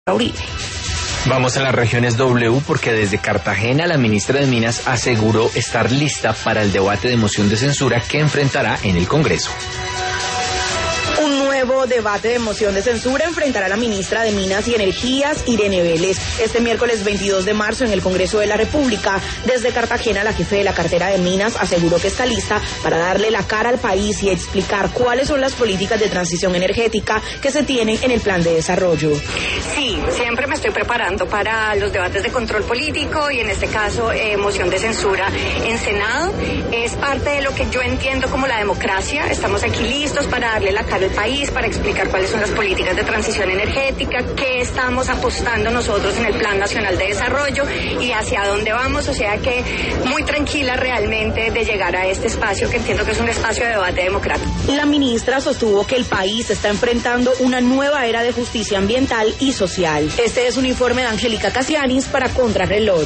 Uribe. Vamos a las regiones W porque desde Cartagena la ministra de Minas aseguró estar lista para el debate de moción de censura que enfrentará en el Congreso. Un nuevo debate de moción de censura enfrentará a la ministra de Minas y Energías, Irene Vélez, este miércoles 22 de marzo en el Congreso de la República. Desde Cartagena, la jefe de la cartera de Minas aseguró que está lista para darle la cara al país y explicar cuáles son las políticas de transición energética que se tienen en el plan de desarrollo. Sí, siempre me estoy preparando para los debates de control político y en este caso moción de censura en Senado. Es parte de lo que yo entiendo como la democracia. Estamos aquí listos para darle la cara al país, para explicar cuáles son las políticas de transición energética, qué estamos apostando nosotros en el Plan Nacional de Desarrollo y hacia dónde vamos. O sea que muy tranquila realmente de llegar a este espacio que entiendo que es un espacio de debate democrático. La ministra sostuvo que el país está enfrentando una nueva era de justicia ambiental y social. Este es un informe de Angélica Casianis para Contrarreloj.